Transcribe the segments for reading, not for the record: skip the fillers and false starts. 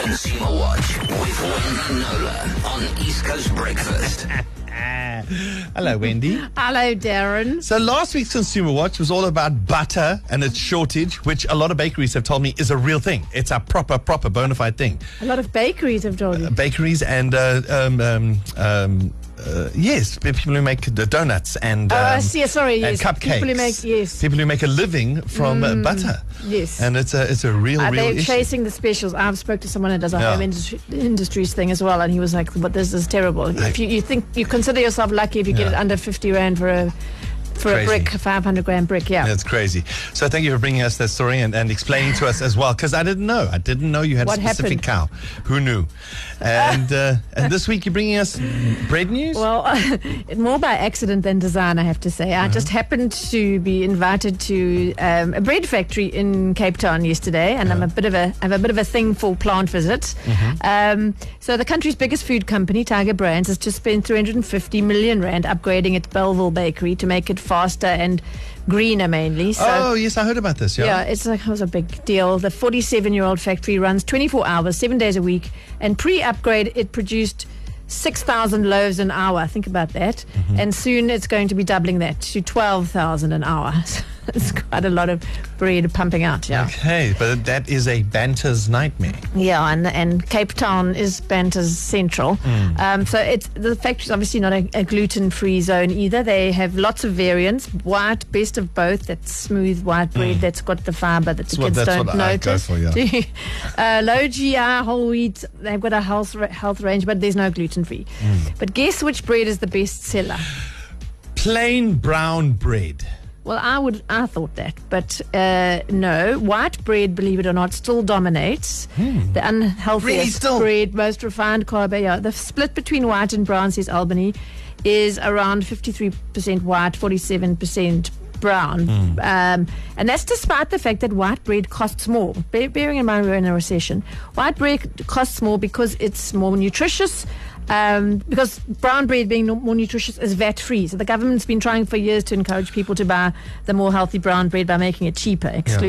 Consumer Watch with Wendy Nola on East Coast Breakfast. Hello, Wendy. Hello, Darren. So last week's Consumer Watch was all about butter and its shortage, which a lot of bakeries have told me is a real thing. It's a proper bona fide thing. A lot of bakeries have told you. Bakeries and yes, people who make the donuts and yes, and cupcakes. People who make a living from butter. Yes, and it's a real they're issue. chasing the specials. I've spoke to someone that does a home industries thing as well, and he was like, "But this is terrible. If you consider yourself lucky if you get it under 50 rand for a brick, a 500 gram brick." Yeah, that's crazy. So thank you for bringing us that story and explaining to us as well, because I didn't know you had a specific cow. Who knew? And this week you're bringing us bread news. Well, more by accident than design, I have to say. I just happened to be invited to a bread factory in Cape Town yesterday, and I have a bit of a thing for plant visits. So the country's biggest food company, Tiger Brands, has just spent 350 million rand upgrading its Bellville bakery to make it faster and greener mainly. So, yes, I heard about this. Yeah, it was a big deal. The 47-year-old factory runs 24 hours, 7 days a week, and pre-upgrade it produced 6,000 loaves an hour. Think about that. And soon it's going to be doubling that to 12,000 an hour. It's quite a lot of bread pumping out. Yeah. Okay, but that is a banter's nightmare. Yeah, and Cape Town is banter's central. So the factory's obviously not a gluten-free zone either. They have lots of variants. White, best of both. That's smooth white bread that's got the fibre that the kids don't notice. Low GI, whole wheat. They've got a health range, but there's no gluten-free. But guess which bread is the best seller? Plain brown bread. Well, I thought that, but no. White bread, believe it or not, still dominates. The unhealthiest bread, most refined carb. Yeah, the split between white and brown, says Albany, is around 53% white, 47% brown. And that's despite the fact that white bread costs more. Bearing in mind we're in a recession, white bread costs more because it's more nutritious. Because brown bread being more nutritious is VAT-free. So the government's been trying for years to encourage people to buy the more healthy brown bread by making it cheaper,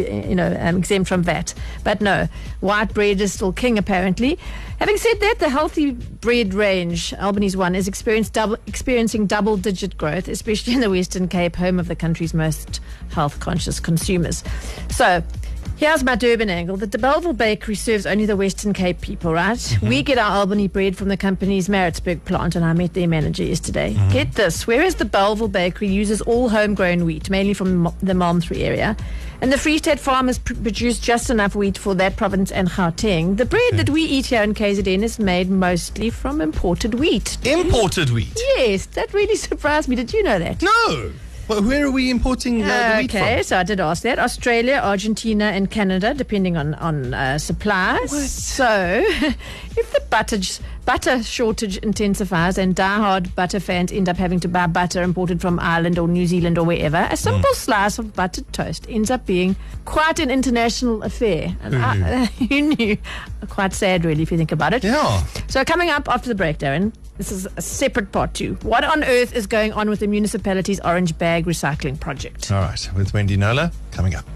exempt from VAT. But no, white bread is still king apparently. Having said that, the healthy bread range, Albany's one, is experiencing double-digit growth, especially in the Western Cape, home of the country's most health-conscious consumers. So here's my Durban angle. The Bellville bakery serves only the Western Cape people, right? We get our Albany bread from the company's Maritzburg plant, and I met their manager yesterday. Get this, whereas the Bellville bakery uses all homegrown wheat, mainly from the Malmesbury area, and the Free State farmers produce just enough wheat for that province and Gauteng, the bread that we eat here in KZN is made mostly from imported wheat. Imported wheat? Yes, that really surprised me. Did you know that? No! Well, where are we importing the wheat from? Okay, so I did ask that. Australia, Argentina and Canada, depending on supplies. What? So, if the butter shortage intensifies and diehard butter fans end up having to buy butter imported from Ireland or New Zealand or wherever, a simple slice of buttered toast ends up being quite an international affair. And who knew? Quite sad, really, if you think about it. Yeah. So, coming up after the break, Darren, this is a separate part too. What on earth is going on with the municipality's orange bag recycling project? All right, with Wendy Nola, coming up.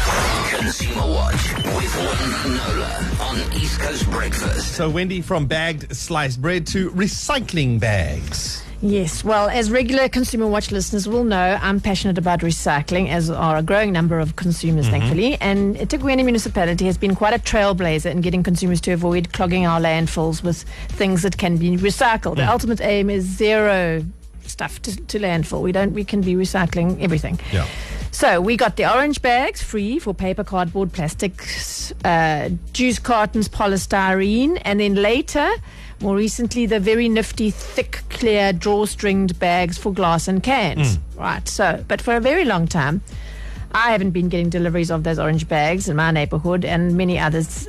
Consumer Watch with Wendy Nola on East Coast Breakfast. So, Wendy, from bagged sliced bread to recycling bags. Yes, well, as regular Consumer Watch listeners will know, I'm passionate about recycling, as are a growing number of consumers, thankfully. And eThekwini Municipality has been quite a trailblazer in getting consumers to avoid clogging our landfills with things that can be recycled. The ultimate aim is zero stuff to landfill. We can be recycling everything. Yeah. So we got the orange bags free for paper, cardboard, plastics, juice cartons, polystyrene, and then later, more recently, the very nifty, thick, clear, drawstringed bags for glass and cans. Right. So, but for a very long time, I haven't been getting deliveries of those orange bags in my neighborhood, and many others,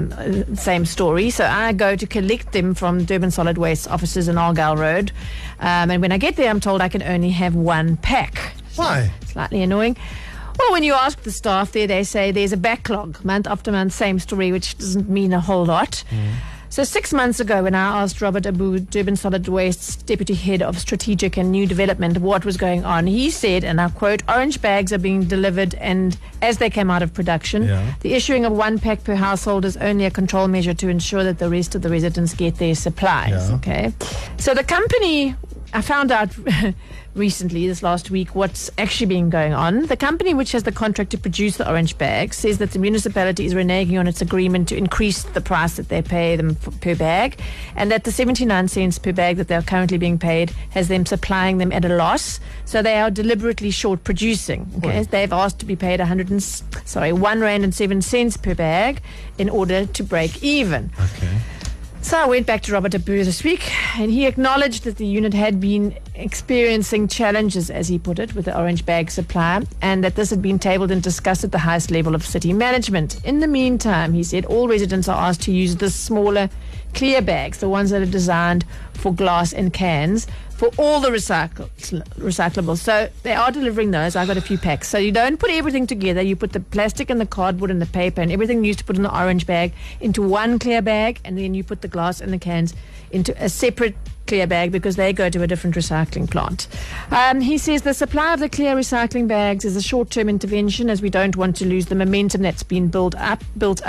same story. So I go to collect them from Durban Solid Waste offices in Argyle Road. And when I get there, I'm told I can only have one pack. Why? Slightly annoying. Well, when you ask the staff there, they say there's a backlog, month after month, same story, which doesn't mean a whole lot. So 6 months ago, when I asked Robert Abu, Durban Solid Waste's Deputy Head of Strategic and New Development, what was going on, he said, and I quote, orange bags are being delivered and as they came out of production, the issuing of 1 pack per household is only a control measure to ensure that the rest of the residents get their supplies. Okay. So the company, I found out recently, this last week, what's actually been going on. The company which has the contract to produce the orange bags says that the municipality is reneging on its agreement to increase the price that they pay them per bag, and that the 79 cents per bag that they're currently being paid has them supplying them at a loss. So they are deliberately short producing. Okay? They've asked to be paid R1.07 per bag in order to break even. Okay. So I went back to Robert Abu this week, and he acknowledged that the unit had been experiencing challenges, as he put it, with the orange bag supply, and that this had been tabled and discussed at the highest level of city management. In the meantime, he said, all residents are asked to use the smaller clear bags, the ones that are designed for glass and cans, for all the recyclables. So they are delivering those. I got a few packs. So you don't put everything together. You put the plastic and the cardboard and the paper and everything you used to put in the orange bag into one clear bag, and then you put the glass and the cans into a separate clear bag because they go to a different recycling plant. He says the supply of the clear recycling bags is a short-term intervention, as we don't want to lose the momentum that's been built up.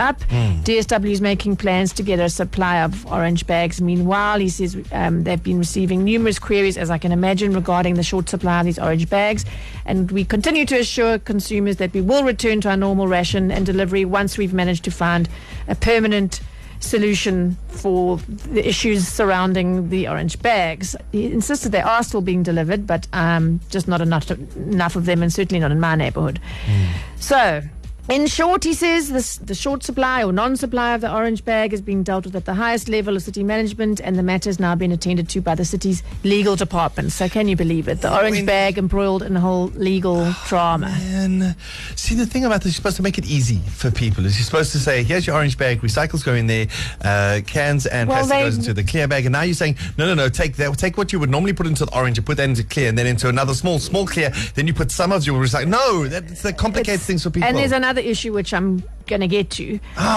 DSW is making plans to get a supply of orange bags. Meanwhile, he says they've been receiving numerous queries, as I can imagine, regarding the short supply of these orange bags, and we continue to assure consumers that we will return to our normal ration and delivery once we've managed to find a permanent solution for the issues surrounding the orange bags. He insisted they are still being delivered, but just not enough of them, and certainly not in my neighborhood. So, in short, he says the short supply or non-supply of the orange bag is being dealt with at the highest level of city management, and the matter has now been attended to by the city's legal department. So can you believe it? The orange bag embroiled in a whole legal drama. Man. See, the thing about this, you're supposed to make it easy for people. Is you're supposed to say, here's your orange bag, recycles go in there, cans and plastic goes into the clear bag, and now you're saying, no, take what you would normally put into the orange and put that into clear, and then into another small clear, then you put some of your recycle. No, that complicates things for people. And there's another issue which I'm going to get to.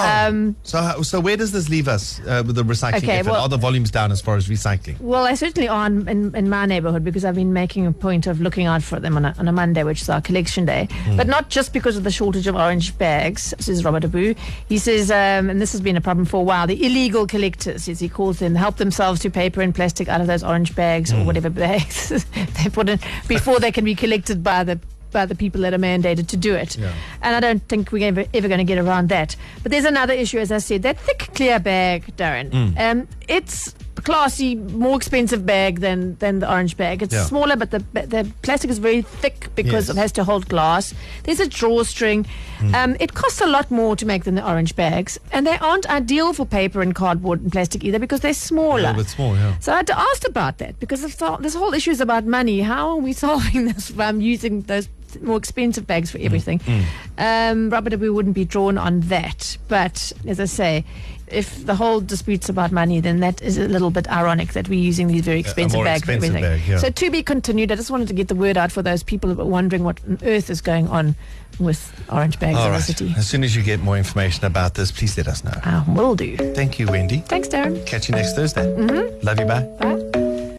So where does this leave us with the recycling effort? Are the volumes down as far as recycling? Well, I certainly are in my neighborhood, because I've been making a point of looking out for them on a Monday, which is our collection day. But not just because of the shortage of orange bags, says Robert Abu. He says, and this has been a problem for a while, the illegal collectors, as he calls them, help themselves to paper and plastic out of those orange bags or whatever bags they put in before they can be collected by the people that are mandated to do it. And I don't think we're ever going to get around that. But there's another issue, as I said, that thick clear bag, Darren. It's a classy, more expensive bag than the orange bag. It's smaller, but the plastic is very thick because it has to hold glass. There's a drawstring. It costs a lot more to make than the orange bags, and they aren't ideal for paper and cardboard and plastic either, because they're smaller. A little bit small, So I had to ask about that, because this whole issue is about money. How are we solving this by using those more expensive bags for everything? Robert Abu wouldn't be drawn on that, but as I say, if the whole dispute's about money, then that is a little bit ironic that we're using these very expensive bags for everything. So to be continued. I just wanted to get the word out for those people who are wondering what on earth is going on with orange bags in the city. As soon as you get more information about this, please let us know. I will do. Thank you, Wendy. Thanks, Darren. Catch you next Thursday. Love you, bye. Bye.